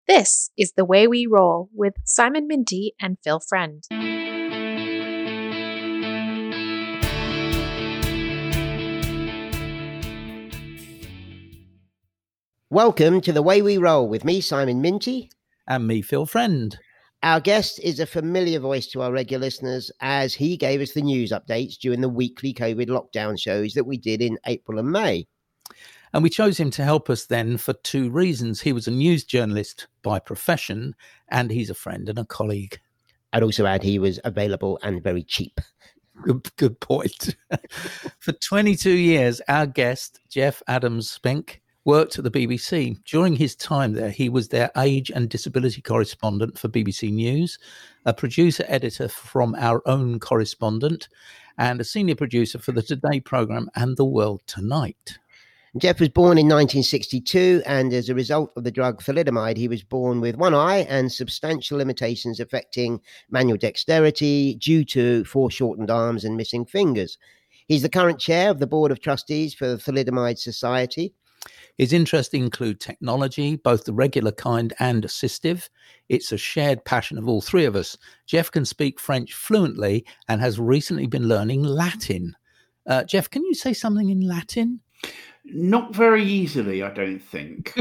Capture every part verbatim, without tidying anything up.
This is The Way We Roll with Simon Minty and Phil Friend. Welcome to The Way We Roll with me, Simon Minty. And me, Phil Friend. Our guest is a familiar voice to our regular listeners as he gave us the news updates during the weekly COVID lockdown shows that we did in April and May. And we chose him to help us then for two reasons. He was a news journalist by profession, and he's a friend and a colleague. I'd also add he was available and very cheap. Good, good point. For twenty-two years, our guest, Jeff Adams-Spink, worked at the B B C. During his time there, he was their age and disability correspondent for B B C News, a producer editor from Our Own Correspondent, and a senior producer for the Today programme and The World Tonight. Jeff was born in nineteen sixty-two, and as a result of the drug thalidomide, he was born with one eye and substantial limitations affecting manual dexterity due to foreshortened arms and missing fingers. He's the current chair of the Board of Trustees for the Thalidomide Society. His interests include technology, both the regular kind and assistive. It's a shared passion of all three of us. Jeff can speak French fluently and has recently been learning Latin. Uh, Jeff, can you say something in Latin? Not very easily, I don't think.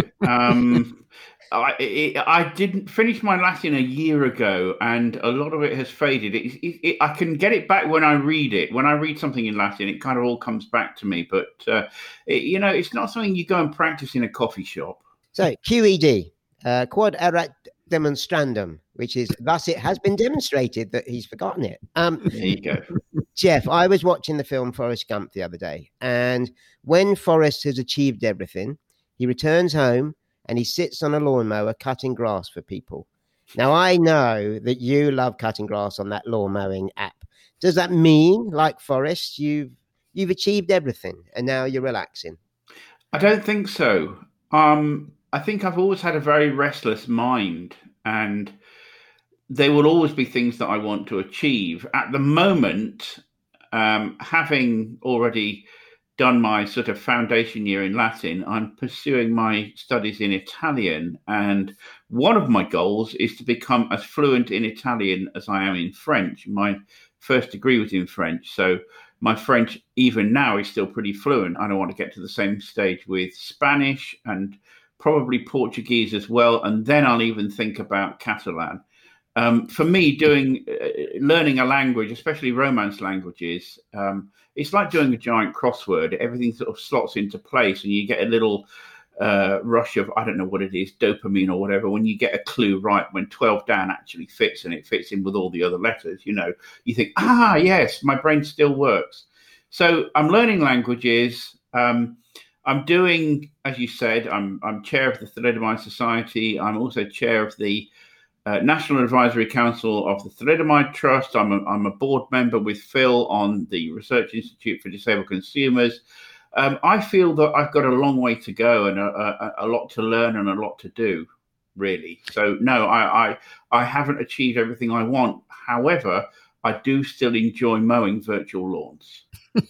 Um, I, it, I didn't finish my Latin a year ago, and a lot of it has faded. It, it, it, I can get it back when I read it. When I read something in Latin, it kind of all comes back to me. But, uh, it, you know, it's not something you go and practice in a coffee shop. So, Q E D, uh, Quod Erat Demonstrandum, which is, thus it has been demonstrated that he's forgotten it. Um, there you go. Jeff, I was watching the film Forrest Gump the other day, and when Forrest has achieved everything, he returns home and he sits on a lawnmower cutting grass for people. Now, I know that you love cutting grass on that lawn mowing app. Does that mean, like Forrest, you've you've achieved everything and now you're relaxing? I don't think so. Um, I think I've always had a very restless mind, and there will always be things that I want to achieve. At the moment, um, having already done my sort of foundation year in Latin, I'm pursuing my studies in Italian. And one of my goals is to become as fluent in Italian as I am in French. My first degree was in French, so my French, even now, is still pretty fluent. I don't want to get to the same stage with Spanish and probably Portuguese as well. And then I'll even think about Catalan. Um, for me, doing uh, learning a language, especially Romance languages, um, it's like doing a giant crossword. Everything sort of slots into place, and you get a little uh, rush of, I don't know what it is, dopamine or whatever, when you get a clue right, when twelve down actually fits and it fits in with all the other letters. You know, you think, ah, yes, my brain still works. So I'm learning languages. Um, I'm doing, as you said, I'm I'm chair of the Thalidomide Society. I'm also chair of the Uh, National Advisory Council of the Thalidomide Trust. I'm a, I'm a board member with Phil on the Research Institute for Disabled Consumers. Um, I feel that I've got a long way to go and a, a, a lot to learn and a lot to do, really. So, no, I, I, I haven't achieved everything I want. However, I do still enjoy mowing virtual lawns.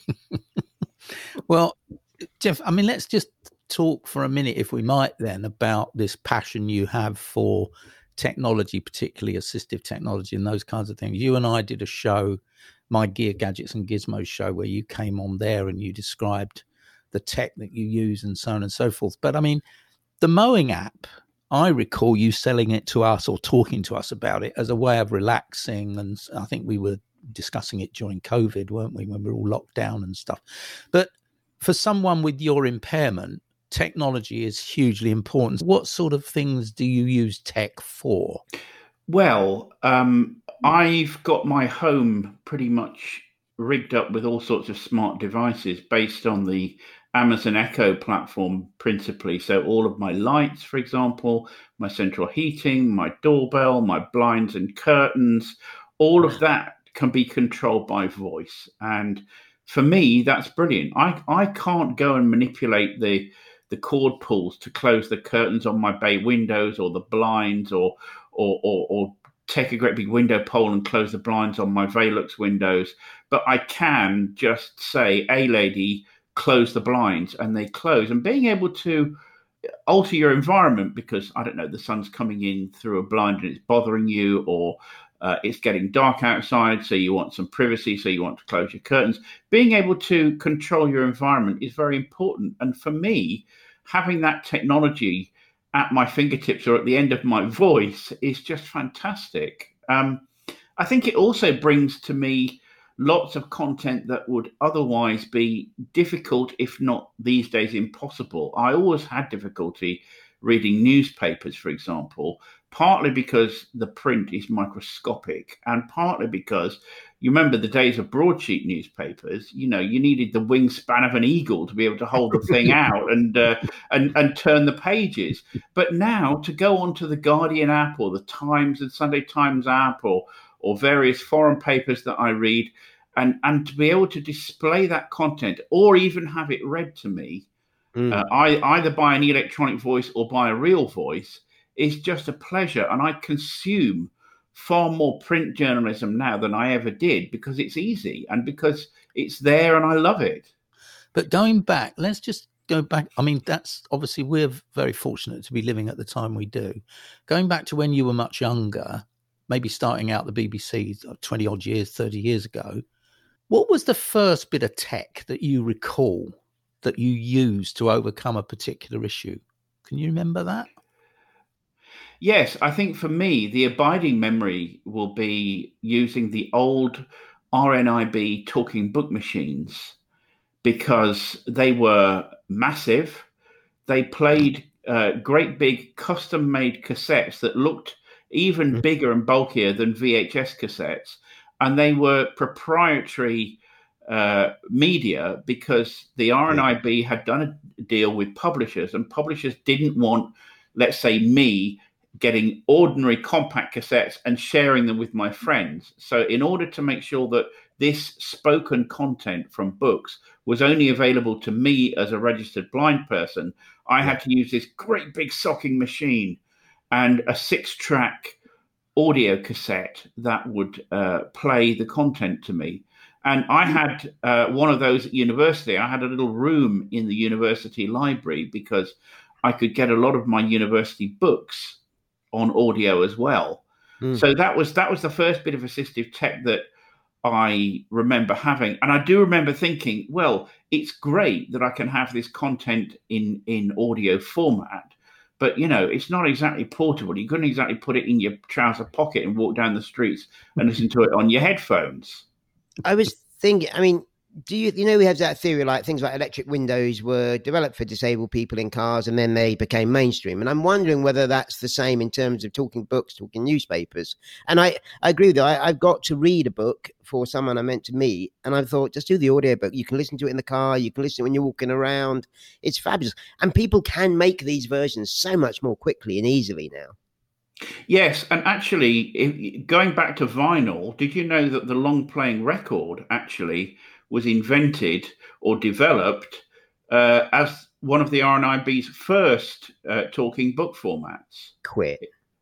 Well, Jeff, I mean, let's just talk for a minute, if we might then, about this passion you have for technology, particularly assistive technology and those kinds of things. You and I did a show, my Gear, Gadgets and Gizmos show, where you came on there and you described the tech that you use and so on and so forth. But I mean, the mowing app, I recall you selling it to us or talking to us about it as a way of relaxing. And I think we were discussing it during COVID, weren't we, when we were all locked down and stuff. But for someone with your impairment, technology is hugely important. What sort of things do you use tech for? Well, um, I've got my home pretty much rigged up with all sorts of smart devices based on the Amazon Echo platform principally. So all of my lights, for example, my central heating, my doorbell, my blinds and curtains, all of that can be controlled by voice. And for me, that's brilliant. I, I can't go and manipulate the the cord pulls to close the curtains on my bay windows or the blinds, or or or, or take a great big window pole and close the blinds on my Velux windows. But I can just say, "Hey, lady, close the blinds," and they close. And being able to alter your environment because, I don't know, the sun's coming in through a blind and it's bothering you, or uh, it's getting dark outside, so you want some privacy, so you want to close your curtains. Being able to control your environment is very important. And for me, having that technology at my fingertips or at the end of my voice is just fantastic. Um, I think it also brings to me lots of content that would otherwise be difficult, if not these days impossible. I always had difficulty reading newspapers, for example, partly because the print is microscopic and partly because you remember the days of broadsheet newspapers. You know, you needed the wingspan of an eagle to be able to hold the thing out and, uh, and and turn the pages. But now to go onto the Guardian app or the Times and Sunday Times app or or various foreign papers that I read, and, and to be able to display that content or even have it read to me, mm. uh, I, either by an electronic voice or by a real voice, is just a pleasure. And I consume far more print journalism now than I ever did because it's easy and because it's there and I love it. But going back, let's just go back. I mean, that's obviously we're very fortunate to be living at the time we do. Going back to when you were much younger, maybe starting out the B B C twenty odd years, thirty years ago, what was the first bit of tech that you recall that you used to overcome a particular issue? Can you remember that? Yes, I think for me, the abiding memory will be using the old R N I B talking book machines because they were massive. They played uh, great big custom made cassettes that looked even bigger and bulkier than V H S cassettes. And they were proprietary uh, media because the R N I B had done a deal with publishers, and publishers didn't want, let's say, me getting ordinary compact cassettes and sharing them with my friends. So in order to make sure that this spoken content from books was only available to me as a registered blind person, I had to use this great big socking machine and a six-track audio cassette that would uh, play the content to me. And I had uh, one of those at university. I had a little room in the university library because I could get a lot of my university books on audio as well. Mm. So that was that was the first bit of assistive tech that I remember having. And I do remember thinking, well, it's great that I can have this content in, in audio format. But, you know, it's not exactly portable. You couldn't exactly put it in your trouser pocket and walk down the streets and listen to it on your headphones. I was thinking, I mean, do you, you know, we have that theory, like things like electric windows were developed for disabled people in cars and then they became mainstream. And I'm wondering whether that's the same in terms of talking books, talking newspapers. And I, I agree with you. I, I've got to read a book for someone I meant to meet. And I thought, just do the audiobook. You can listen to it in the car. You can listen when you're walking around. It's fabulous. And people can make these versions so much more quickly and easily now. Yes, and actually, if, going back to vinyl, did you know that the long-playing record actually was invented or developed uh, as one of the R N I B's first uh, talking book formats? Quit.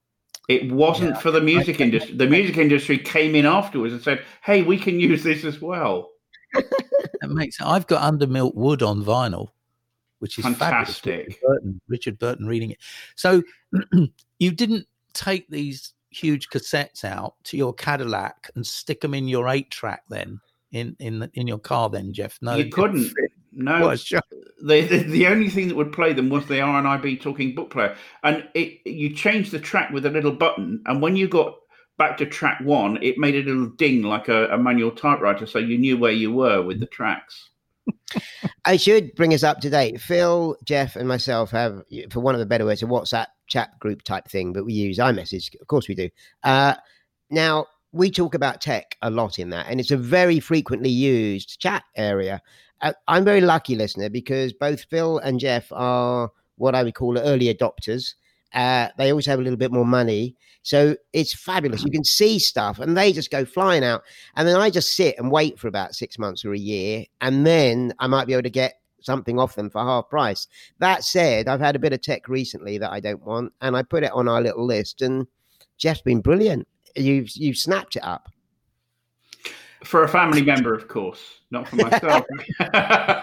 It wasn't yeah, for the music industry. The music industry came in afterwards and said, hey, we can use this as well. That makes I've got Under Milk Wood on vinyl, which is fantastic. Richard Burton, Richard Burton reading it. So you didn't take these huge cassettes out to your Cadillac and stick them in your eight track then in in the, in your car then, Jeff? No, you couldn't. No, what a show. The, the the only thing that would play them was the R N I B talking book player, and it you changed the track with a little button, and when you got back to track one, it made a little ding like a, a manual typewriter, so you knew where you were with the tracks. I should bring us up to date. Phil, Jeff, and myself have, for one of the better words, a WhatsApp chat group type thing, but we use iMessage. Of course we do. Uh, now, we talk about tech a lot in that, and it's a very frequently used chat area. Uh, I'm very lucky, listener, because both Phil and Jeff are what I would call early adopters. Uh, they always have a little bit more money. So it's fabulous. You can see stuff and they just go flying out. And then I just sit and wait for about six months or a year. And then I might be able to get something off them for half price. That said, I've had a bit of tech recently that I don't want. And I put it on our little list. And Jeff's been brilliant. You've, you've snapped it up. For a family member, of course, not for myself.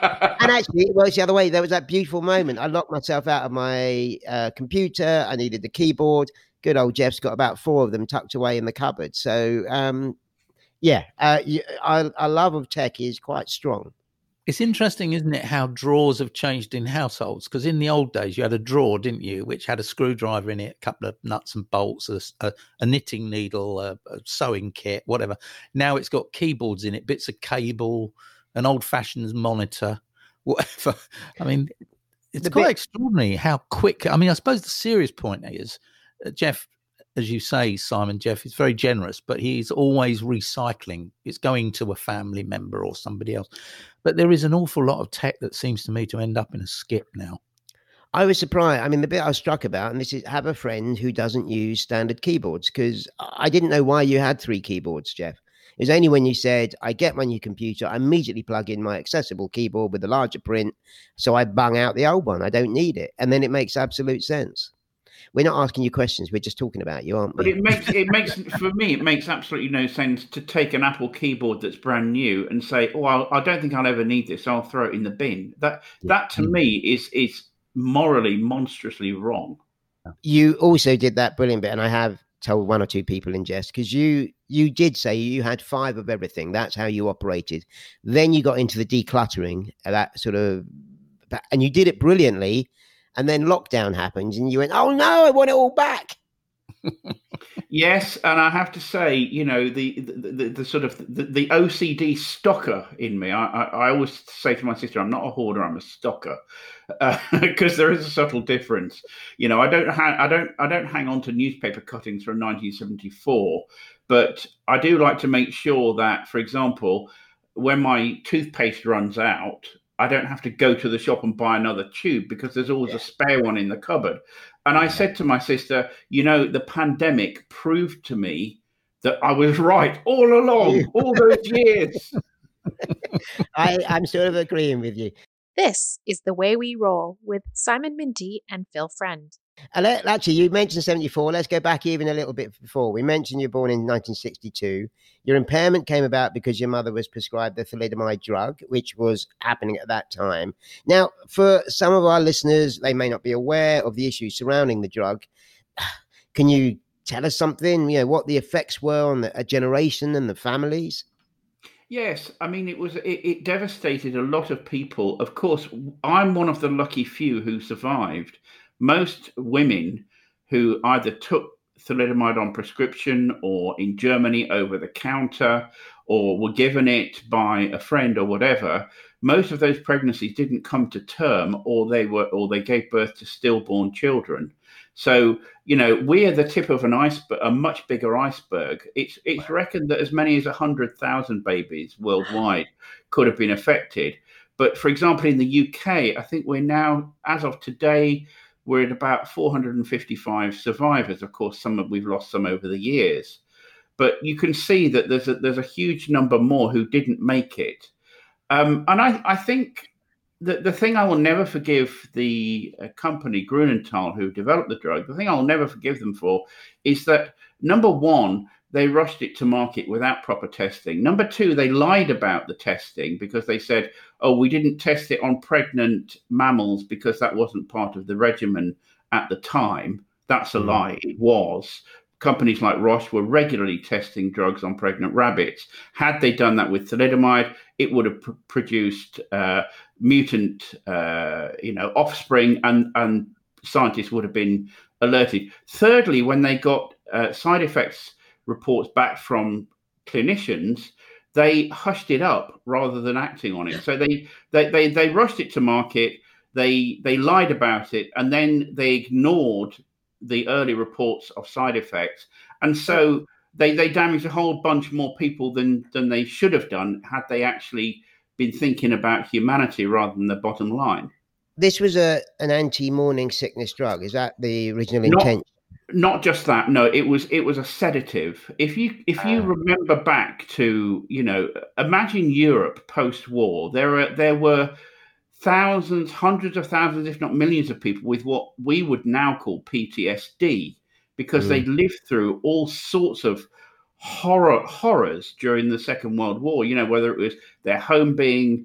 and actually, it works the other way. There was that beautiful moment. I locked myself out of my uh, computer. I needed the keyboard. Good old Jeff's got about four of them tucked away in the cupboard. So, um, yeah, uh, our, our love of tech is quite strong. It's interesting, isn't it, how drawers have changed in households? Because in the old days, you had a drawer, didn't you, which had a screwdriver in it, a couple of nuts and bolts, a, a, a knitting needle, a, a sewing kit, whatever. Now it's got keyboards in it, bits of cable, an old-fashioned monitor, whatever. I mean, it's The quite bit- extraordinary how quick. I mean, I suppose the serious point is, uh, Jeff, as you say, Simon, Jeff is very generous, but he's always recycling. It's going to a family member or somebody else. But there is an awful lot of tech that seems to me to end up in a skip now. I was surprised. I mean, the bit I was struck about, and this is have a friend who doesn't use standard keyboards, because I didn't know why you had three keyboards, Jeff. It was only when you said, I get my new computer, I immediately plug in my accessible keyboard with the larger print. So I bung out the old one. I don't need it. And then it makes absolute sense. We're not asking you questions. We're just talking about you, aren't we? But it makes it makes for me it makes absolutely no sense to take an Apple keyboard that's brand new and say, "Oh, I'll, I don't think I'll ever need this. I'll throw it in the bin." That that to me is is morally monstrously wrong. You also did that brilliant bit, and I have told one or two people in jest, because you you did say you had five of everything. That's how you operated. Then you got into the decluttering, that sort of, and you did it brilliantly. And then lockdown happened and you went, oh, no, I want it all back. Yes, and I have to say, you know, the the, the, the sort of the, the O C D stalker in me. I, I, I always say to my sister, I'm not a hoarder, I'm a stalker, because uh, there is a subtle difference. You know, I don't ha- I don't I don't hang on to newspaper cuttings from nineteen seventy-four, but I do like to make sure that, for example, when my toothpaste runs out, I don't have to go to the shop and buy another tube, because there's always yeah. a spare one in the cupboard. And I said to my sister, you know, the pandemic proved to me that I was right all along, all those years. I, I'm sort of agreeing with you. This is The Way We Roll with Simon Minty and Phil Friend. And let, actually, you mentioned seventy-four. Let's go back even a little bit before. We mentioned you were born in nineteen sixty-two. Your impairment came about because your mother was prescribed the thalidomide drug, which was happening at that time. Now, for some of our listeners, they may not be aware of the issues surrounding the drug. Can you tell us something, you know, what the effects were on the, a generation and the families? Yes, I mean, it was it, it devastated a lot of people. Of course, I'm one of the lucky few who survived. Most women who either took thalidomide on prescription or in Germany over the counter or were given it by a friend or whatever, most of those pregnancies didn't come to term, or they were or they gave birth to stillborn children. So, you know, we're the tip of an iceberg, a much bigger iceberg. It's it's reckoned that as many as one hundred thousand babies worldwide could have been affected. But for example, in the U K, I think we're now, as of today, we're at about four hundred fifty-five survivors. Of course, some of, we've lost some over the years. But you can see that there's a, there's a huge number more who didn't make it. Um, and I, I think the, the thing I will never forgive the uh, company, Grunenthal, who developed the drug, the thing I'll never forgive them for is that, number one, they rushed it to market without proper testing. Number two, they lied about the testing because they said, oh, we didn't test it on pregnant mammals because that wasn't part of the regimen at the time. That's a mm. lie. It was. Companies like Roche were regularly testing drugs on pregnant rabbits. Had they done that with thalidomide, it would have pr- produced uh, mutant, uh, you know, offspring, and, and scientists would have been alerted. Thirdly, when they got uh, side effects reports back from clinicians, they hushed it up rather than acting on it. So they they they, they rushed it to market. They they lied about it, and then they ignored the early reports of side effects, and so they they damaged a whole bunch more people than than they should have done had they actually been thinking about humanity rather than the bottom line. This was a an anti-morning sickness drug. Is that the original Not, intent? Not just that. No, it was it was a sedative. If you if you uh, remember back to, you know, imagine Europe post-war. There are there were thousands, hundreds of thousands, if not millions of people with what we would now call P T S D, because mm. they lived through all sorts of horror horrors during the Second World War. You know, whether it was their home being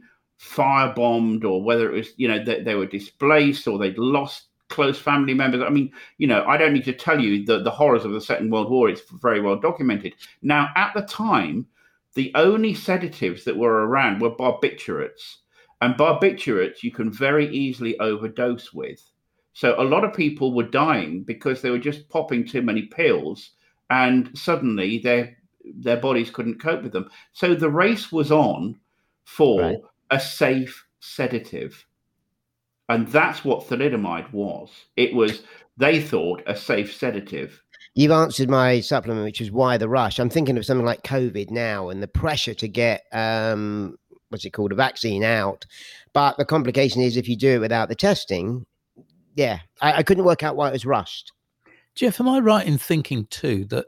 firebombed, or whether it was, you know, that they were displaced or they'd lost close family members. I mean, you know, I don't need to tell you the, the horrors of the Second World War. It's very well documented. Now, at the time, the only sedatives that were around were barbiturates. And barbiturates you can very easily overdose with. So a lot of people were dying because they were just popping too many pills, and suddenly their their bodies couldn't cope with them. So the race was on for right. a safe sedative. And that's what thalidomide was. It was, they thought, a safe sedative. You've answered my supplement, which is why the rush. I'm thinking of something like COVID now and the pressure to get, um, what's it called, a vaccine out. But the complication is if you do it without the testing, yeah, I, I couldn't work out why it was rushed. Jeff, am I right in thinking too that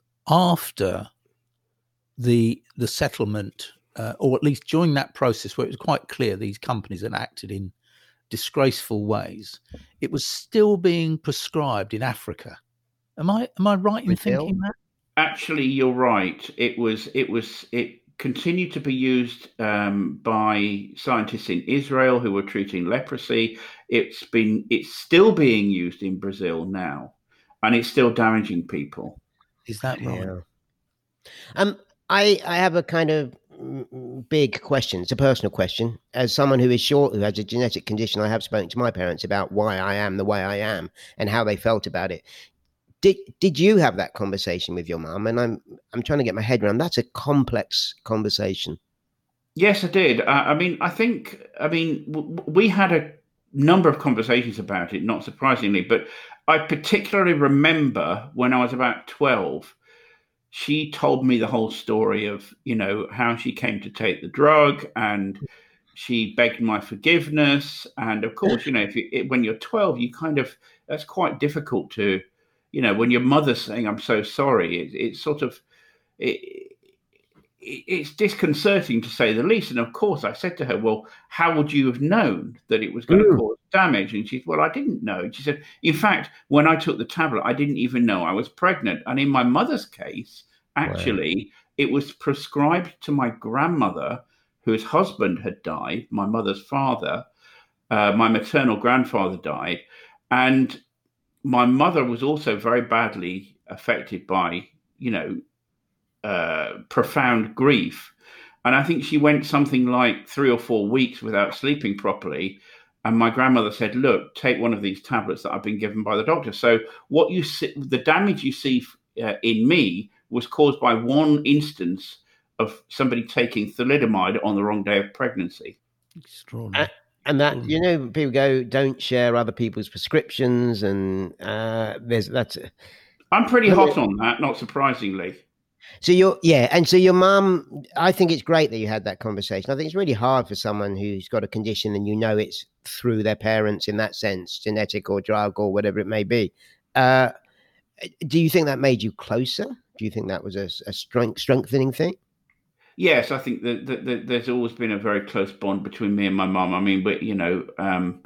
after the the settlement, uh, or at least during that process where it was quite clear these companies had acted in disgraceful ways, it was still being prescribed in Africa? Am I am I right in Brazil? thinking that? Actually, you're right. It was it was it continued to be used um, by scientists in Israel who were treating leprosy. It's been it's still being used in Brazil now, and it's still damaging people. Is that right? Yeah. Um, I I have a kind of big question. It's a personal question. As someone who is short, who has a genetic condition, I have spoken to my parents about why I am the way I am and how they felt about it. Did did you have that conversation with your mum? And I'm I'm trying to get my head around. That's a complex conversation. Yes, I did. Uh, I mean, I think, I mean, w- we had a number of conversations about it, not surprisingly, but I particularly remember when I was about twelve, she told me the whole story of, you know, how she came to take the drug, and she begged my forgiveness. And of course, you know, if you, it, when you're twelve, you kind of, that's quite difficult to, you know, when your mother's saying, I'm so sorry, it, it's sort of, it, it, it's disconcerting to say the least. And of course, I said to her, well, how would you have known that it was going mm. to cause damage? And she said, well, I didn't know. And she said, in fact, when I took the tablet, I didn't even know I was pregnant. And in my mother's case, actually, wow. it was prescribed to my grandmother, whose husband had died, my mother's father. Uh, my maternal grandfather died. And my mother was also very badly affected by, you know, uh, profound grief. And I think she went something like three or four weeks without sleeping properly. And my grandmother said, look, take one of these tablets that I've been given by the doctor. So what you see, the damage you see uh, in me was caused by one instance of somebody taking thalidomide on the wrong day of pregnancy. Extraordinary. Uh, and that, you know, people go, don't share other people's prescriptions. And uh, there's that's. I'm pretty hot on that, not surprisingly. So you're, yeah. And so your mum, I think it's great that you had that conversation. I think it's really hard for someone who's got a condition and you know it's through their parents in that sense, genetic or drug or whatever it may be. Uh, do you think that made you closer? Do you think that was a, a strength, strengthening thing? Yes, I think that, that, that there's always been a very close bond between me and my mum. I mean, but you know, um,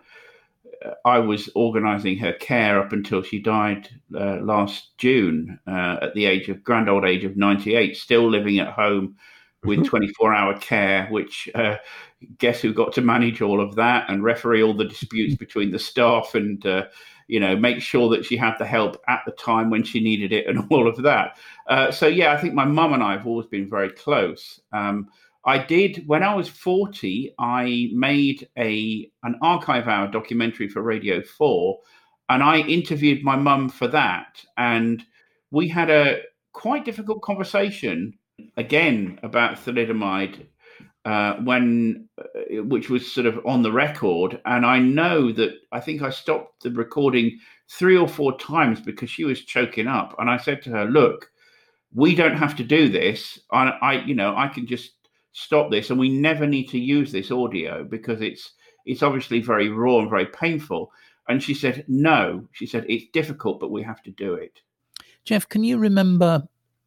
I was organising her care up until she died uh, last June uh, at the age of grand old age of ninety-eight, still living at home with twenty-four hour care, which uh, guess who got to manage all of that and referee all the disputes between the staff and, uh, you know, make sure that she had the help at the time when she needed it and all of that. Uh, so, yeah, I think my mum and I have always been very close. Um, I did, when I was forty, I made a an archive hour documentary for Radio four, and I interviewed my mum for that. And we had a quite difficult conversation, again, about thalidomide, uh, when, uh, which was sort of on the record. And I know that I think I stopped the recording three or four times because she was choking up. And I said to her, look, we don't have to do this. I, I you know, I can just stop this, and we never need to use this audio because it's it's obviously very raw and very painful. And she said, no, she said, it's difficult, but we have to do it. Jeff, can you remember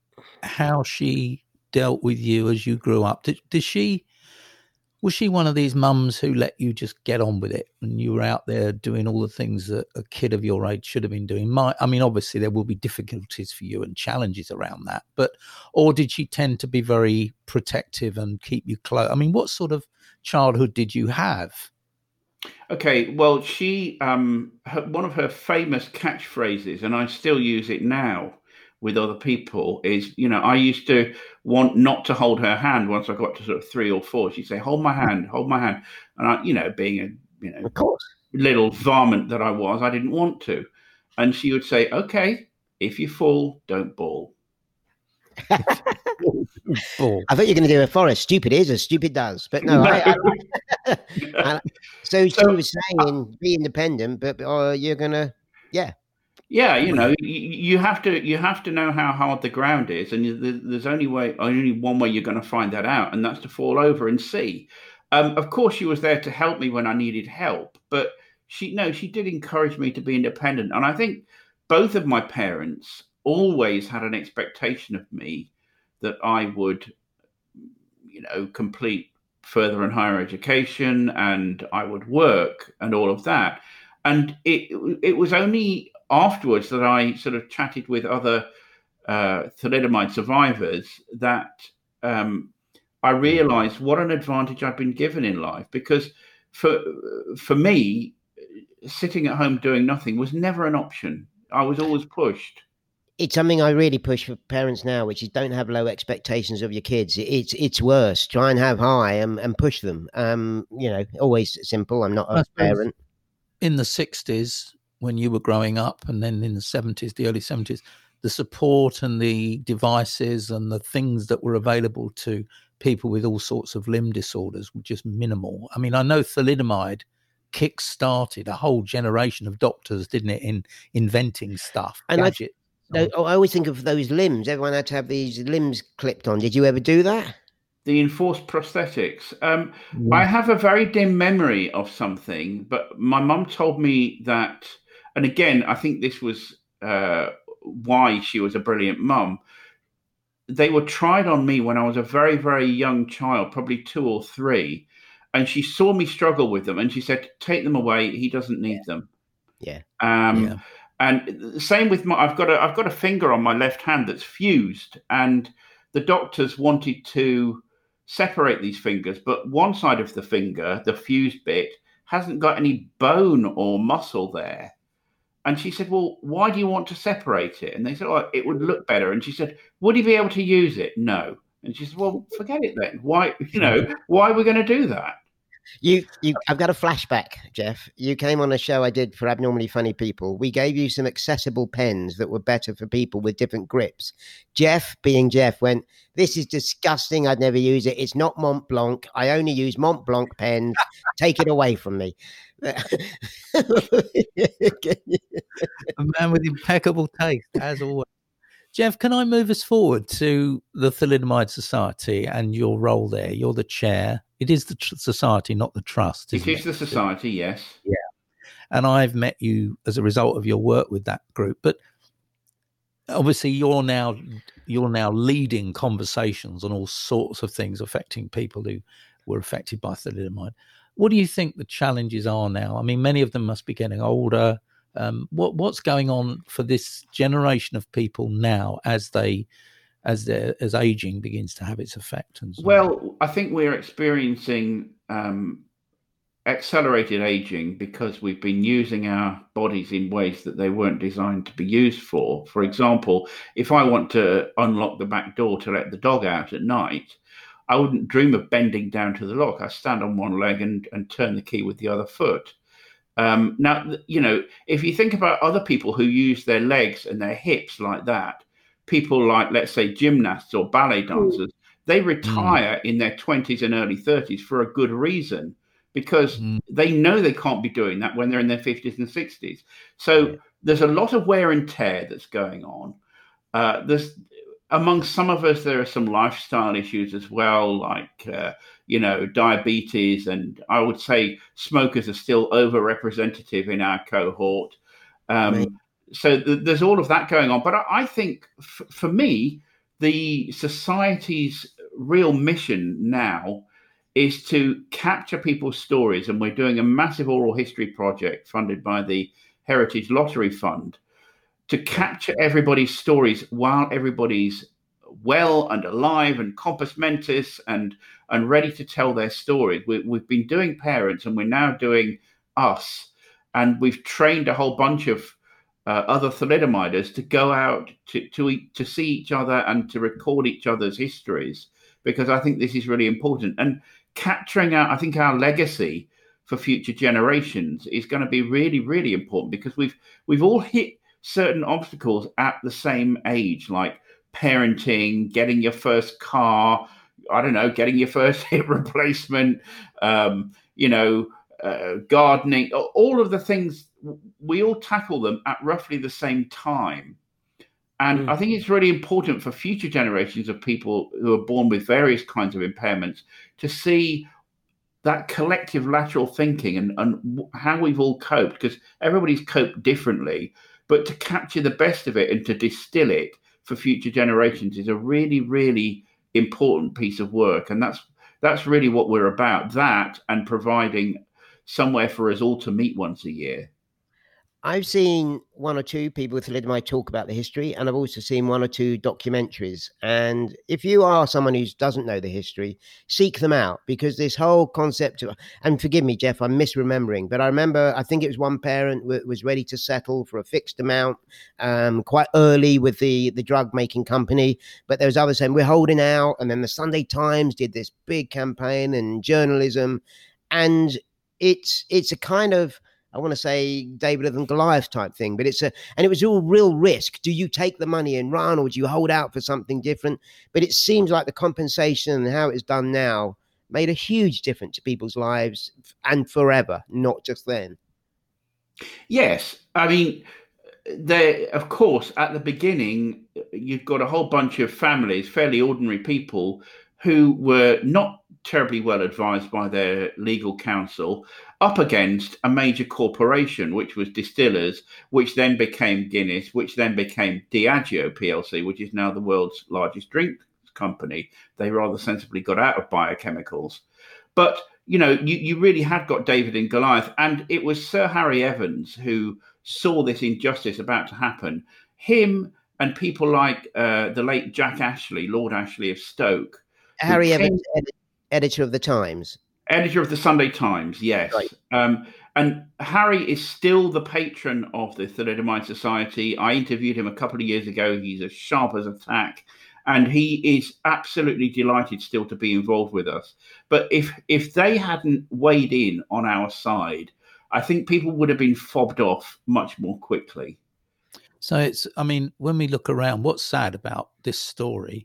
how she dealt with you as you grew up? Did, did she, was she one of these mums who let you just get on with it and you were out there doing all the things that a kid of your age should have been doing? My, I mean, obviously there will be difficulties for you and challenges around that, but, or did she tend to be very protective and keep you close? I mean, what sort of childhood did you have? Okay, well, she um, her, one of her famous catchphrases, and I still use it now with other people, is, you know, I used to want not to hold her hand once I got to sort of three or four. She'd say, "Hold my hand, hold my hand," and I, you know, being a you know Of course. little varmint that I was, I didn't want to, and she would say, "Okay, if you fall, don't bawl." Ball. I thought you were going to do a Forrest. Stupid is as stupid does, but no. I, I, I, so she So- was saying, be independent, but uh, you're gonna, yeah. Yeah, you know, you, you have to you have to know how hard the ground is, and you- there's only way only one way you're going to find that out, and that's to fall over and see. Um, of course, she was there to help me when I needed help, but she no, she did encourage me to be independent, and I think both of my parents always had an expectation of me that I would, you know, complete further and higher education, and I would work and all of that. And it it was only afterwards that I sort of chatted with other uh, thalidomide survivors that um, I realized what an advantage I'd been given in life. Because for for me, sitting at home doing nothing was never an option. I was always pushed. It's something I really push for parents now, which is don't have low expectations of your kids. It's it's worse. Try and have high and, and push them. Um, you know, always simple. I'm not a I suppose parent. In the sixties, when you were growing up, and then in the seventies, the early seventies, the support and the devices and the things that were available to people with all sorts of limb disorders were just minimal. I mean, I know thalidomide kick-started a whole generation of doctors, didn't it, in inventing stuff, And I- gadgets. No, I always think of those limbs. Everyone had to have these limbs clipped on. Did you ever do that? The enforced prosthetics. Um, Yeah. I have a very dim memory of something, but my mum told me that, and again, I think this was uh, why she was a brilliant mum. They were tried on me when I was a very, very young child, probably two or three, and she saw me struggle with them, and she said, "Take them away. He doesn't need them." Yeah. Um, Yeah. And the same with my, I've got a, I've got a finger on my left hand that's fused, and the doctors wanted to separate these fingers, but one side of the finger, the fused bit, hasn't got any bone or muscle there. And she said, "Well, why do you want to separate it?" And they said, "Oh, it would look better." And she said, "Would he be able to use it?" No. And she said, "Well, forget it then. Why, you know, why are we going to do that?" You, you. I've got a flashback, Jeff. You came on a show I did for Abnormally Funny People. We gave you some accessible pens that were better for people with different grips. Jeff, being Jeff, went, "This is disgusting. I'd never use it. It's not Mont Blanc. I only use Mont Blanc pens. Take it away from me." A man with impeccable taste, as always. Jeff, can I move us forward to the Thalidomide Society and your role there? You're the chair. It is the tr- society, not the trust. It isn't is the society, yes. And I've met you as a result of your work with that group. But obviously, you're now you're now leading conversations on all sorts of things affecting people who were affected by thalidomide. What do you think the challenges are now? I mean, many of them must be getting older. Um, what what's going on for this generation of people now as they as their as aging begins to have its effect? And so on? Well, I think we're experiencing um, accelerated aging because we've been using our bodies in ways that they weren't designed to be used for. For example, if I want to unlock the back door to let the dog out at night, I wouldn't dream of bending down to the lock. I stand on one leg and, and turn the key with the other foot. Um, now, you know, if you think about other people who use their legs and their hips like that, people like, let's say, gymnasts or ballet dancers, mm. they retire mm. in their twenties and early thirties for a good reason, because mm. they know they can't be doing that when they're in their fifties and sixties. So yeah. there's a lot of wear and tear that's going on. Uh, there's among some of us, there are some lifestyle issues as well, like, uh, you know, diabetes. And I would say smokers are still overrepresentative in our cohort. Um, right. So th- there's all of that going on. But I, I think f- for me, the society's real mission now is to capture people's stories. And we're doing a massive oral history project funded by the Heritage Lottery Fund to capture everybody's stories while everybody's well and alive and compos mentis and and ready to tell their stories. We, we've been doing parents, and we're now doing us, and we've trained a whole bunch of uh, other thalidomiders to go out to to eat, to see each other and to record each other's histories, because I think this is really important. And capturing our, I think our legacy for future generations is going to be really, really important, because we've we've all hit certain obstacles at the same age, like parenting, getting your first car, I don't know, getting your first hip replacement, um, you know, uh, gardening, all of the things. We all tackle them at roughly the same time. And mm. I think it's really important for future generations of people who are born with various kinds of impairments to see that collective lateral thinking and, and how we've all coped, because everybody's coped differently. But to capture the best of it and to distill it for future generations is a really, really important piece of work. And that's that's really what we're about, that and providing somewhere for us all to meet once a year. I've seen one or two people with thalidomide talk about the history, and I've also seen one or two documentaries. And if you are someone who doesn't know the history, seek them out, because this whole concept of, and forgive me, Jeff, I'm misremembering, but I remember, I think it was one parent w- was ready to settle for a fixed amount um, quite early with the, the drug making company. But there was others saying, we're holding out. And then the Sunday Times did this big campaign and journalism. And it's it's a kind of, I want to say David and Goliath type thing, but it's a, and it was all real risk. Do you take the money and run, or do you hold out for something different? But it seems like the compensation and how it's done now made a huge difference to people's lives, and forever, not just then. Yes. I mean, there, of course, at the beginning, you've got a whole bunch of families, fairly ordinary people, who were not terribly well advised by their legal counsel, up against a major corporation, which was Distillers, which then became Guinness, which then became Diageo P L C, which is now the world's largest drink company. They rather sensibly got out of biochemicals. But, you know, you, you really had got David and Goliath. And it was Sir Harry Evans who saw this injustice about to happen. Him and people like uh, the late Jack Ashley, Lord Ashley of Stoke. Harry came- Evans, ed- editor of the Times. Editor of the Sunday Times, yes. Right. Um, and Harry is still the patron of the Thalidomide Society. I interviewed him a couple of years ago. He's as sharp as a tack. And he is absolutely delighted still to be involved with us. But if if they hadn't weighed in on our side, I think people would have been fobbed off much more quickly. So it's, I mean, when we look around, what's sad about this story,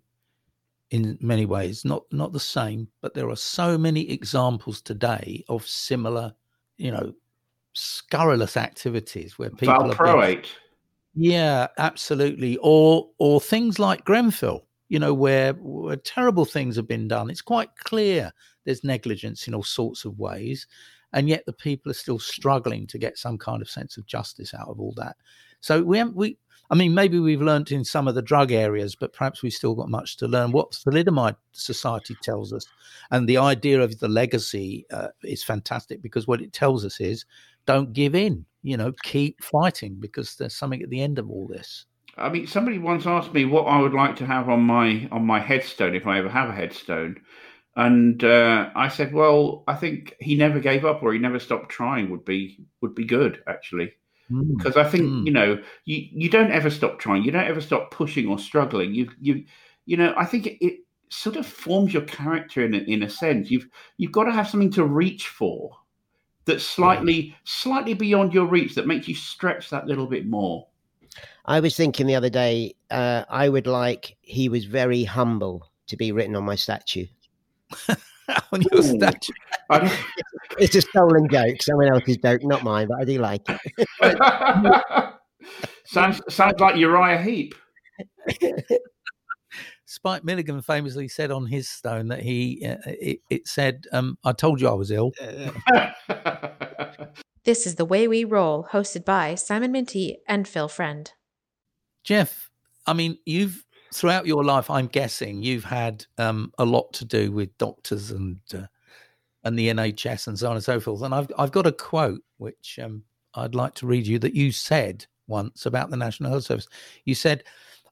in many ways, not not the same, but there are so many examples today of similar, you know, scurrilous activities where people Valproate. Been, yeah, absolutely. Or or things like Grenfell, you know, where, where terrible things have been done. It's quite clear there's negligence in all sorts of ways, and yet the people are still struggling to get some kind of sense of justice out of all that. So we haven't, we. I mean, maybe we've learnt in some of the drug areas, but perhaps we've still got much to learn. What Thalidomide Society tells us, and the idea of the legacy uh, is fantastic, because what it tells us is don't give in, you know, keep fighting, because there's something at the end of all this. I mean, somebody once asked me what I would like to have on my on my headstone, if I ever have a headstone. And uh, I said, well, I think he never gave up, or he never stopped trying would be would be good, actually. Because mm. I think, mm. you know, you, you don't ever stop trying. You don't ever stop pushing or struggling. You you you know, I think it, it sort of forms your character in a, in a sense. You've you've got to have something to reach for that's slightly yeah. slightly beyond your reach, that makes you stretch that little bit more. I was thinking the other day, uh, I would like "he was very humble" to be written on my statue. On your Ooh. statue. It's a stolen joke, someone else's joke, not mine, but I do like it. sounds sounds like Uriah Heep. Spike Milligan famously said on his stone that he uh, it, it said, um, "I told you I was ill." This is The Way We Roll, hosted by Simon Minty and Phil Friend. Jeff, I mean, you've throughout your life, I'm guessing you've had um, a lot to do with doctors and uh, and the N H S and so on and so forth. And I've I've got a quote which um, I'd like to read you that you said once about the National Health Service. You said,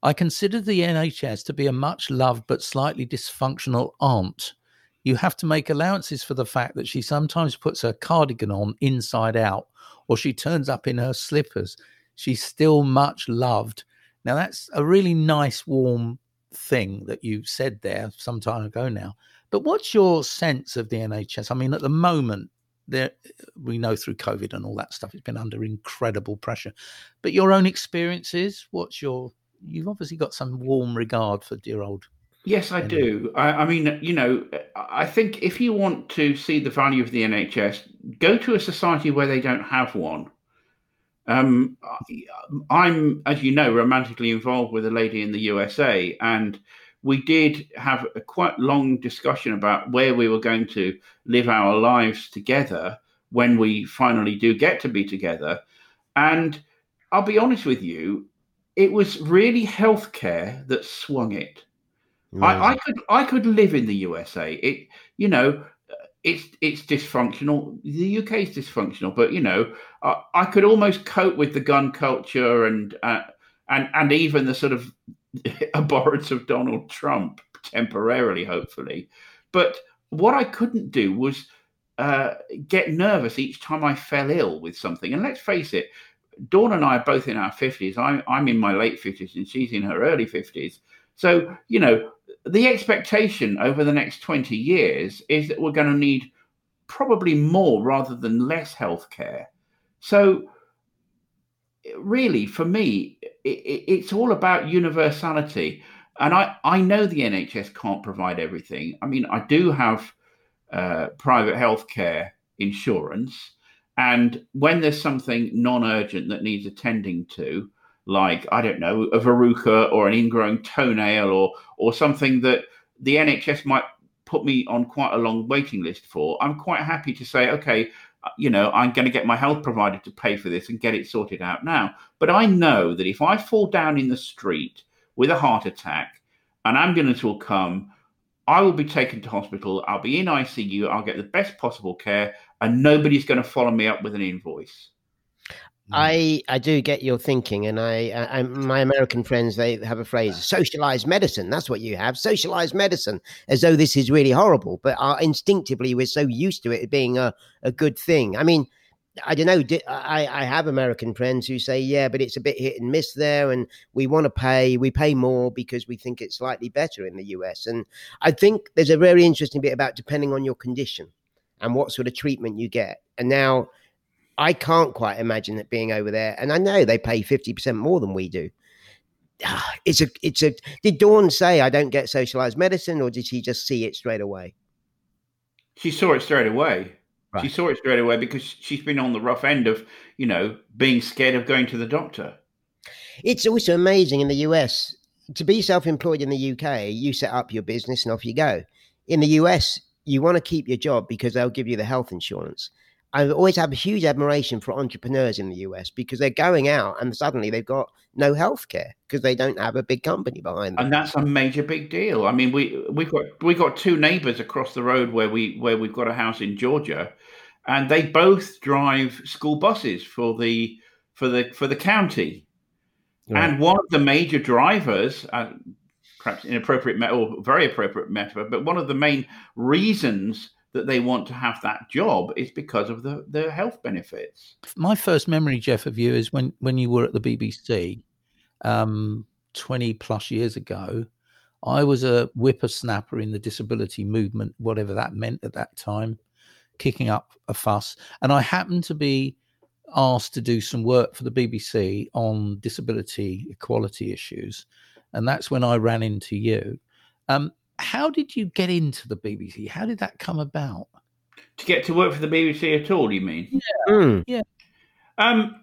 I consider the N H S to be a much loved but slightly dysfunctional aunt. You have to make allowances for the fact that she sometimes puts her cardigan on inside out, or she turns up in her slippers. She's still much loved. Now, that's a really nice, warm thing that you said there some time ago now. But what's your sense of the N H S? I mean, at the moment, there, we know through COVID and all that stuff, it's been under incredible pressure. But your own experiences, what's your... You've obviously got some warm regard for dear old... Yes, I do. I, I mean, you know, I think if you want to see the value of the N H S, go to a society where they don't have one. Um, I'm, as you know, romantically involved with a lady in the U S A, and we did have a quite long discussion about where we were going to live our lives together when we finally do get to be together. And I'll be honest with you, it was really healthcare that swung it. I, I could I could live in the U S A. It you know it's it's dysfunctional. The U K is dysfunctional, but you know I, I could almost cope with the gun culture and uh, and and even the sort of abhorrence of Donald Trump temporarily, hopefully. But what I couldn't do was uh, get nervous each time I fell ill with something. And let's face it, Dawn and I are both in our fifties. I'm I'm in my late fifties, and she's in her early fifties. So, you know, the expectation over the next twenty years is that we're going to need probably more rather than less healthcare. So really, for me, it, it's all about universality. And I, I know the N H S can't provide everything. I mean, I do have uh, private healthcare insurance. And when there's something non-urgent that needs attending to, like, I don't know, a verruca or an ingrown toenail or or something that the N H S might put me on quite a long waiting list for, I'm quite happy to say, okay, you know, I'm going to get my health provider to pay for this and get it sorted out now. But I know that if I fall down in the street with a heart attack, an ambulance will come, I will be taken to hospital, I'll be in I C U, I'll get the best possible care, and nobody's going to follow me up with an invoice. I, I do get your thinking, and I, I, I my American friends, they have a phrase, socialized medicine. That's what you have, socialized medicine, as though this is really horrible. But uh, instinctively, we're so used to it being a, a good thing. I mean, I don't know. I, I have American friends who say, yeah, but it's a bit hit and miss there, and we want to pay, we pay more because we think it's slightly better in the U S. And I think there's a very interesting bit about depending on your condition and what sort of treatment you get. And now, I can't quite imagine it being over there. And I know they pay fifty percent more than we do. It's a, it's a, did Dawn say I don't get socialized medicine, or did she just see it straight away? She saw it straight away. Right. She saw it straight away because she's been on the rough end of, you know, being scared of going to the doctor. It's also amazing in the U S to be self-employed. In the U K, you set up your business and off you go. In the U S, you want to keep your job because they'll give you the health insurance. I always have a huge admiration for entrepreneurs in the U S because they're going out and suddenly they've got no health care because they don't have a big company behind them. And that's a major big deal. I mean, we we've got we've got two neighbors across the road where we where we've got a house in Georgia, and they both drive school buses for the for the for the county. Right. And one of the major drivers, uh, perhaps inappropriate or very appropriate metaphor, but one of the main reasons that they want to have that job is because of the, the health benefits. My first memory, Jeff, of you is when, when you were at the B B C um, twenty plus years ago. I was a whippersnapper in the disability movement, whatever that meant at that time, kicking up a fuss. And I happened to be asked to do some work for the B B C on disability equality issues. And that's when I ran into you. Um, How did you get into the B B C? How did that come about? To get to work for the B B C at all, you mean? Yeah. Mm. Yeah. Um,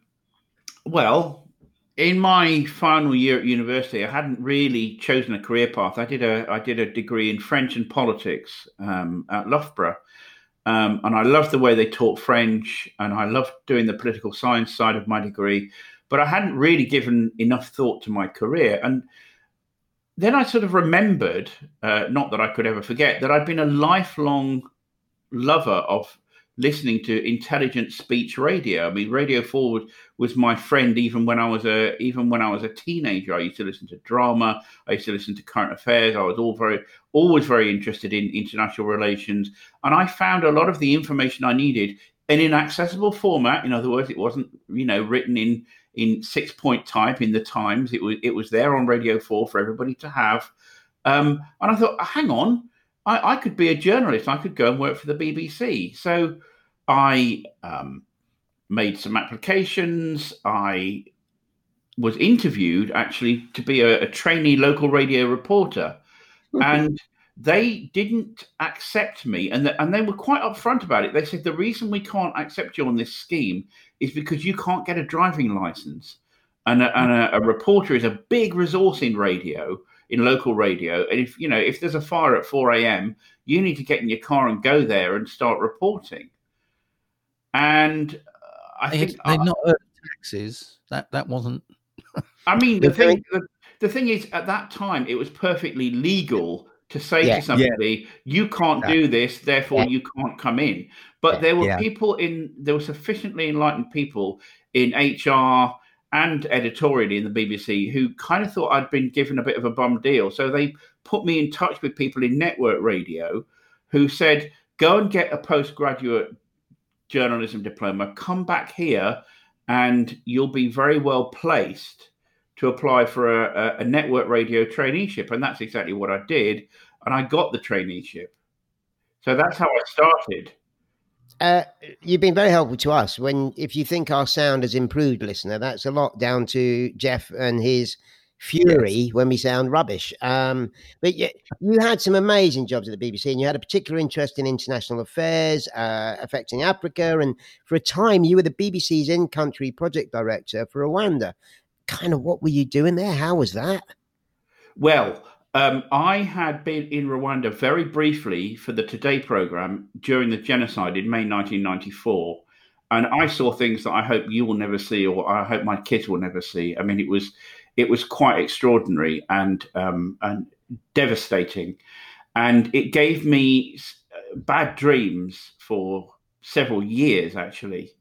well, in my final year at university, I hadn't really chosen a career path. I did a I did a degree in French and politics um, at Loughborough. Um, and I loved the way they taught French, and I loved doing the political science side of my degree. But I hadn't really given enough thought to my career. And then I sort of remembered, uh, not that I could ever forget, that I'd been a lifelong lover of listening to intelligent speech radio. I mean, Radio four was my friend even when I was a even when I was a teenager. I used to listen to drama. I used to listen to current affairs. I was all very always very interested in international relations, and I found a lot of the information I needed in an accessible format. In other words, it wasn't you know written in in six point type in the Times. It was it was there on Radio four for everybody to have. Um, and I thought, hang on, I, I could be a journalist. I could go and work for the B B C. So I um, made some applications. I was interviewed actually to be a, a trainee local radio reporter, and they didn't accept me. And, the, and they were quite upfront about it. They said, the reason we can't accept you on this scheme is because you can't get a driving license. And a, and a, a reporter is a big resource in radio, in local radio. And if, you know, if there's a fire at four a.m., you need to get in your car and go there and start reporting. And uh, I they, think they've uh, not earned taxes. That that wasn't. I mean, the thing the, the thing is, at that time, it was perfectly legal to say Yeah, to somebody, yeah. you can't Yeah. do this, therefore Yeah. you can't come in. But Yeah. there were Yeah. people in, there were sufficiently enlightened people in H R and editorially in the B B C who kind of thought I'd been given a bit of a bum deal. So they put me in touch with people in network radio who said, go and get a postgraduate journalism diploma, come back here and you'll be very well placed to apply for a, a, a network radio traineeship. And that's exactly what I did. And I got the traineeship. So that's how I started. Uh, you've been very helpful to us. When, if you think our sound has improved, listener, that's a lot down to Jeff and his fury yes. when we sound rubbish. Um, but you, you had some amazing jobs at the B B C, and you had a particular interest in international affairs uh, affecting Africa. And for a time, you were the B B C's in-country project director for Rwanda. Kind of what were you doing there? How was that? Well, um, I had been in Rwanda very briefly for the Today programme during the genocide in May nineteen ninety-four. And I saw things that I hope you will never see, or I hope my kids will never see. I mean, it was it was quite extraordinary and um, and devastating. And it gave me bad dreams for several years, actually.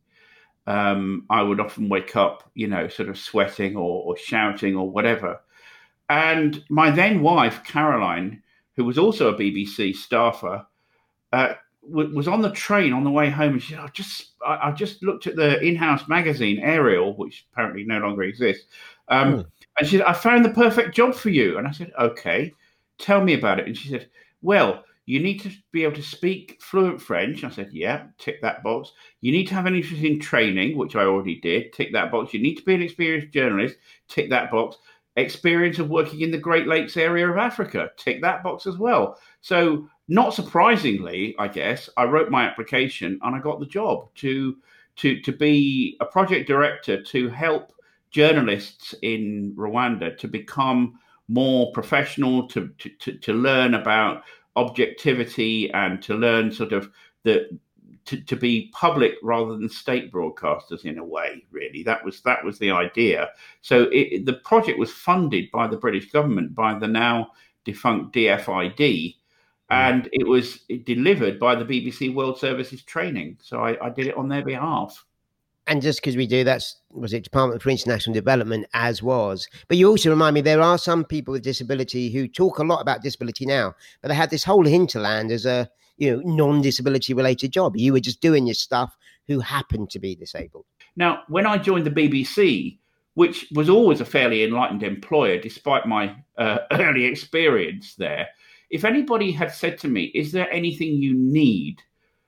Um, I would often wake up, you know, sort of sweating or, or shouting or whatever. And my then wife, Caroline, who was also a B B C staffer, uh, w- was on the train on the way home. And she said, I just, I, I just looked at the in-house magazine, Ariel, which apparently no longer exists. Um, mm. And she said, I found the perfect job for you. And I said, okay, tell me about it. And she said, well, you need to be able to speak fluent French. I said, yeah, tick that box. You need to have an interest in training, which I already did. Tick that box. You need to be an experienced journalist. Tick that box. Experience of working in the Great Lakes area of Africa. Tick that box as well. So not surprisingly, I guess, I wrote my application and I got the job to, to, to be a project director to help journalists in Rwanda to become more professional, to, to, to, to learn about objectivity and to learn sort of the to, to be public rather than state broadcasters in a way. Really, that was that was the idea. So it, the project was funded by the British government, by the now defunct D F I D, mm. and it was delivered by the B B C World Services Training. So I, I did it on their behalf. And just because we do, that's, was it Department for International Development, as was. But you also remind me, there are some people with disability who talk a lot about disability now, but they had this whole hinterland as a, you know, non-disability related job. You were just doing your stuff who happened to be disabled. Now, when I joined the B B C, which was always a fairly enlightened employer, despite my uh, early experience there, if anybody had said to me, is there anything you need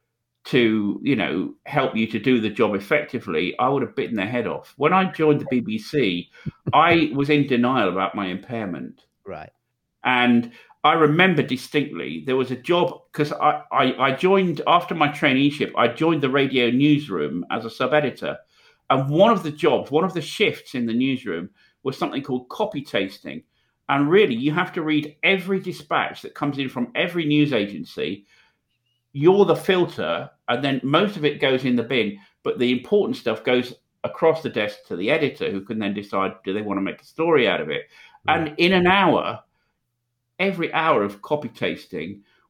to, you know, help you to do the job effectively, I would have bitten their head off. When I joined the B B C, I was in denial about my impairment. Right. And I remember distinctly there was a job, because I, I, I joined, after my traineeship, I joined the radio newsroom as a sub-editor. And one of the jobs, one of the shifts in the newsroom was something called copy tasting. And really, you have to read every dispatch that comes in from every news agency. You're the filter, and then most of it goes in the bin, but the important stuff goes across the desk to the editor, who can then decide, do they want to make a story out of it? Yeah. And in an hour, every hour of copy tasting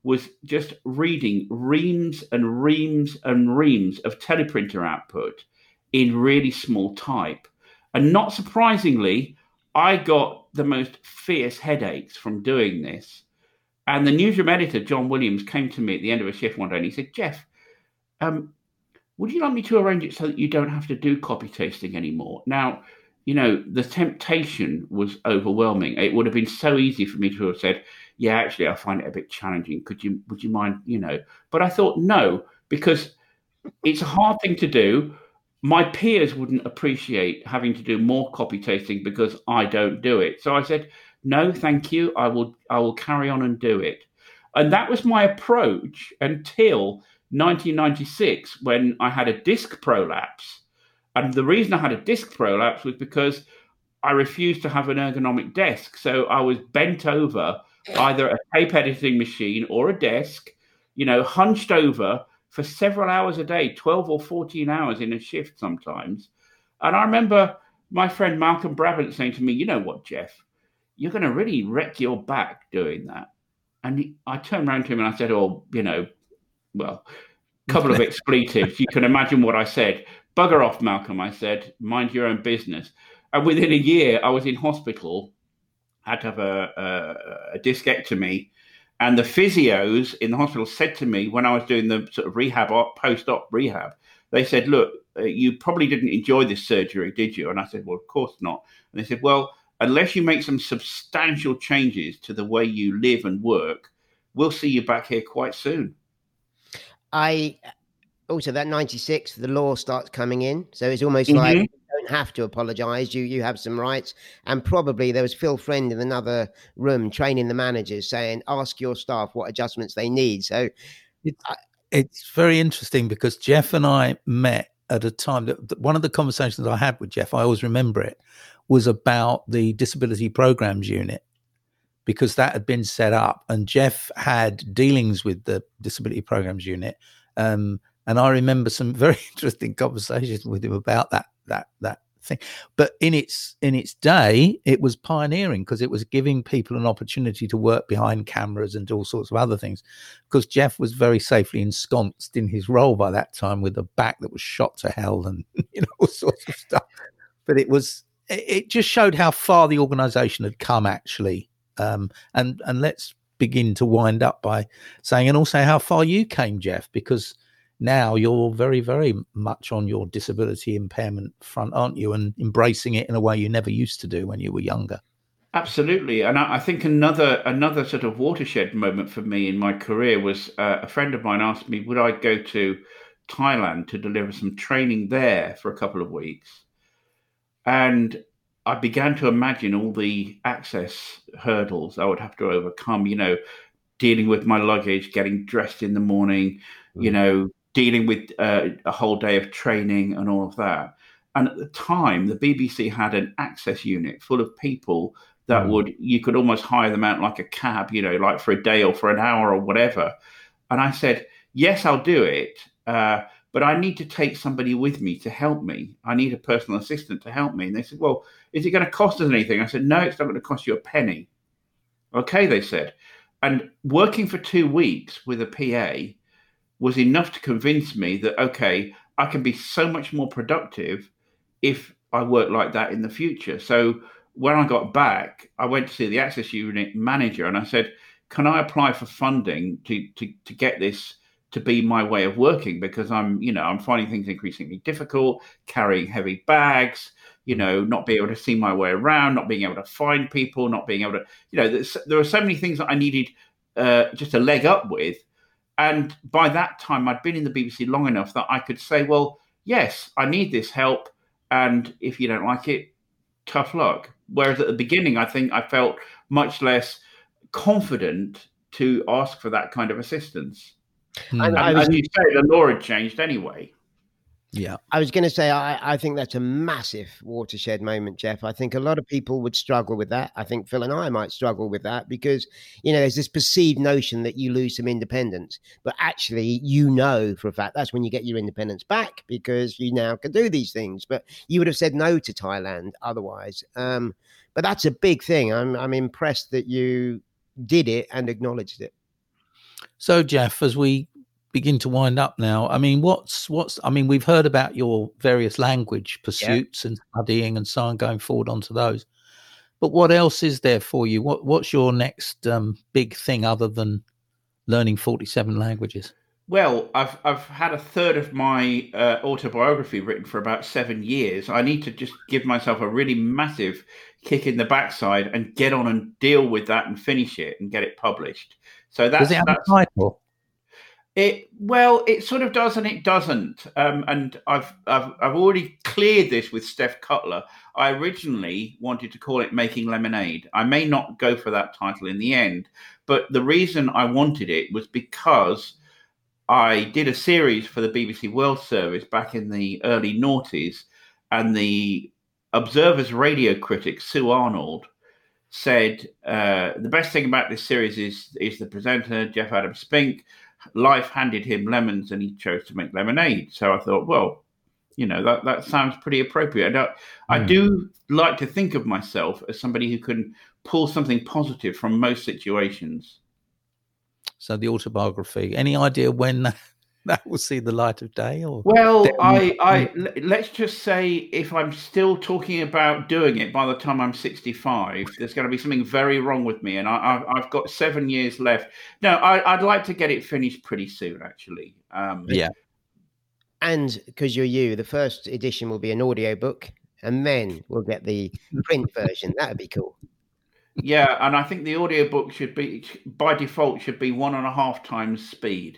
was just reading reams and reams and reams of teleprinter output in really small type. And not surprisingly, I got the most fierce headaches from doing this. And the newsroom editor, John Williams, came to me at the end of a shift one day and he said, Jeff, um, would you like me to arrange it so that you don't have to do copy tasting anymore? Now, you know, the temptation was overwhelming. It would have been so easy for me to have said, yeah, actually, I find it a bit challenging. Could you, would you mind, you know? But I thought, no, because it's a hard thing to do. My peers wouldn't appreciate having to do more copy tasting because I don't do it. So I said, no, thank you. I will, I will carry on and do it. And that was my approach until nineteen ninety-six, when I had a disc prolapse. And the reason I had a disc prolapse was because I refused to have an ergonomic desk. So I was bent over either a tape editing machine or a desk, you know, hunched over for several hours a day, twelve or fourteen hours in a shift sometimes. And I remember my friend Malcolm Brabant saying to me, you know what, Jeff, you're going to really wreck your back doing that. And he, I turned around to him and I said, oh, you know, well, a couple of expletives. You can imagine what I said. Bugger off, Malcolm, I said. Mind your own business. And within a year, I was in hospital, had to have a, a, a discectomy. And the physios in the hospital said to me when I was doing the sort of rehab, post-op rehab, they said, look, uh, you probably didn't enjoy this surgery, did you? And I said, well, of course not. And they said, well, unless you make some substantial changes to the way you live and work, we'll see you back here quite soon. I also, that ninety-six, the law starts coming in. So it's almost Mm-hmm. like you don't have to apologize. You you have some rights. And probably there was Phil Friend in another room training the managers saying, ask your staff what adjustments they need. So it's, I, it's very interesting because Jeff and I met at a time that one of the conversations I had with Jeff, I always remember it, was about the disability programs unit, because that had been set up and Jeff had dealings with the disability programs unit. Um, and I remember some very interesting conversations with him about that, that, that thing. But in its, in its day, it was pioneering because it was giving people an opportunity to work behind cameras and do all sorts of other things, because Jeff was very safely ensconced in his role by that time with a back that was shot to hell and, you know, all sorts of stuff. But it was, it just showed how far the organization had come actually. Um, and, and let's begin to wind up by saying, and also how far you came, Jeff, because now you're very, very much on your disability impairment front, aren't you? And embracing it in a way you never used to do when you were younger. Absolutely. And I, I think another another sort of watershed moment for me in my career was uh, a friend of mine asked me, would I go to Thailand to deliver some training there for a couple of weeks? And I began to imagine all the access hurdles I would have to overcome, you know, dealing with my luggage, getting dressed in the morning, mm. you know, dealing with uh, a whole day of training and all of that. And at the time, the B B C had an access unit full of people that mm. would, you could almost hire them out like a cab, you know, like for a day or for an hour or whatever. And I said, yes, I'll do it. Uh, but I need to take somebody with me to help me. I need a personal assistant to help me. And they said, well, is it going to cost us anything? I said, no, it's not going to cost you a penny. Okay, they said. And working for two weeks with a P A was enough to convince me that, okay, I can be so much more productive if I work like that in the future. So when I got back, I went to see the access unit manager and I said, can I apply for funding to, to, to get this to be my way of working? Because I'm, you know, I'm finding things increasingly difficult, carrying heavy bags, you know, not being able to see my way around, not being able to find people, not being able to, you know, there were so many things that I needed uh, just a leg up with. And by that time, I'd been in the B B C long enough that I could say, well, yes, I need this help. And if you don't like it, tough luck. Whereas at the beginning, I think I felt much less confident to ask for that kind of assistance. Mm. And, I was, as you say, the law had changed anyway. Yeah, I was going to say, I, I think that's a massive watershed moment, Jeff. I think a lot of people would struggle with that. I think Phil and I might struggle with that because, you know, there's this perceived notion that you lose some independence, but actually, you know, for a fact, that's when you get your independence back because you now can do these things. But you would have said no to Thailand otherwise. Um, but that's a big thing. I'm, I'm impressed that you did it and acknowledged it. So, Jeff, as we begin to wind up now, I mean, what's what's? I mean, we've heard about your various language pursuits yeah. and studying and so on, going forward onto those. But what else is there for you? What What's your next um, big thing other than learning forty-seven languages? Well, I've I've had a third of my uh, autobiography written for about seven years. I need to just give myself a really massive kick in the backside and get on and deal with that and finish it and get it published. So that's, does it have that's a title? It well, it sort of does and it doesn't. Um, and I've I've I've already cleared this with Steph Cutler. I originally wanted to call it Making Lemonade. I may not go for that title in the end, but the reason I wanted it was because I did a series for the B B C World Service back in the early noughties, and the Observer's radio critic, Sue Arnold, said uh, the best thing about this series is is the presenter, Jeff Adam Spink. Life handed him lemons and he chose to make lemonade. So I thought, well, you know, that, that sounds pretty appropriate. And I, mm. I do like to think of myself as somebody who can pull something positive from most situations. So the autobiography, any idea when that, that will see the light of day? Or well, I, I let's just say if I'm still talking about doing it by the time I'm sixty-five, there's going to be something very wrong with me, and I, I, I've got seven years left. No, I, I'd like to get it finished pretty soon, actually. Um, yeah, and because you're you, the first edition will be an audiobook, and then we'll get the print version. That would be cool. Yeah, and I think the audiobook should be, by default, should be one and a half times speed.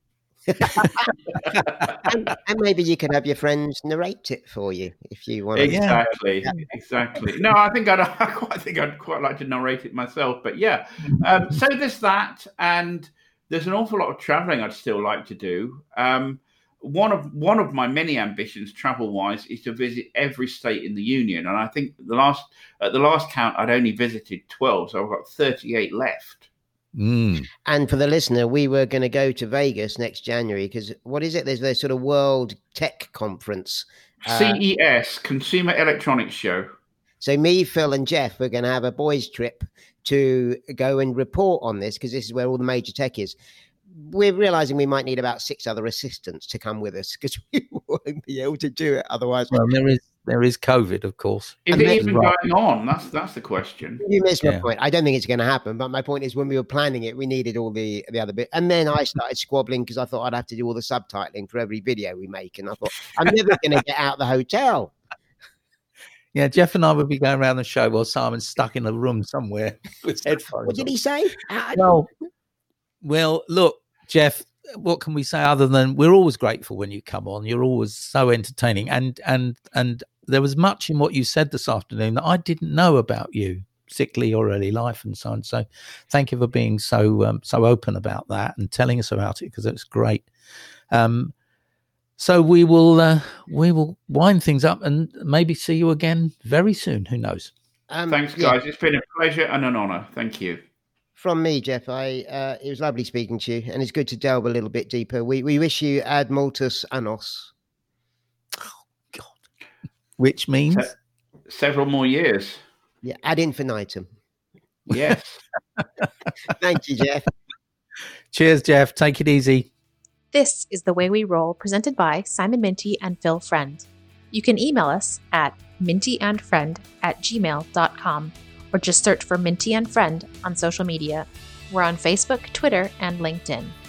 and, and maybe you can have your friends narrate it for you if you want. Exactly, to. exactly. No, I think I'd, I quite think I'd quite like to narrate it myself. But yeah, um, so there's that, and there's an awful lot of traveling I'd still like to do. Um, one of one of my many ambitions, travel-wise, is to visit every state in the union, and I think the last at the last count, I'd only visited twelve, so I've got thirty-eight left. Mm. And for the listener, we were going to go to Vegas next January because what is it? There's this sort of World Tech Conference. C E S, uh, Consumer Electronics Show. So me, Phil and Jeff are going to have a boys' trip to go and report on this because this is where all the major tech is. We're realizing we might need about six other assistants to come with us because we won't be able to do it otherwise. Well, there is there is COVID, of course. Is it even right. going on? That's that's the question. You missed my yeah. point. I don't think it's going to happen. But my point is, when we were planning it, we needed all the the other bit, and then I started squabbling because I thought I'd have to do all the subtitling for every video we make, and I thought I'm never going to get out of the hotel. Yeah, Jeff and I would be going around the show while Simon's stuck in a room somewhere with headphones. What did he say? Well, well, look, Jeff, what can we say other than we're always grateful when you come on. You're always so entertaining. And and and there was much in what you said this afternoon that I didn't know about you, sickly or early life and so on. So thank you for being so um, so open about that and telling us about it because it's great. Um, so we will uh, we will wind things up and maybe see you again very soon. Who knows? Um, Thanks, guys. Yeah. It's been a pleasure and an honor. Thank you. From me, Jeff, I uh, it was lovely speaking to you, and it's good to delve a little bit deeper. We we wish you ad multus annos. Oh God, which means Se- several more years. Yeah, ad infinitum. Yes. Thank you, Jeff. Cheers, Jeff. Take it easy. This is The Way We Roll, presented by Simon Minty and Phil Friend. You can email us at mintyandfriend at gmail dot com. Or just search for Minty and Friend on social media. We're on Facebook, Twitter, and LinkedIn.